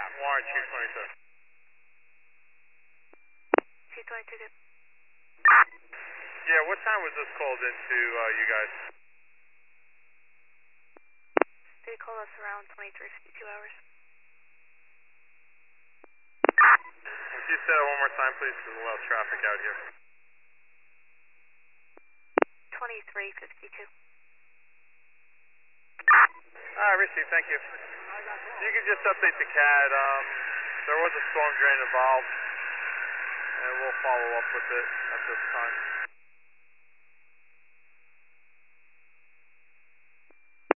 Warren, 222. 222, good. Yeah, what time was this called into you guys? They called us around 23:52 hours. If you say that one more time, please, there's a lot of traffic out here. 23:52. Received, thank you. You can just update the CAD. There was a storm drain involved, and we'll follow up with it at this time.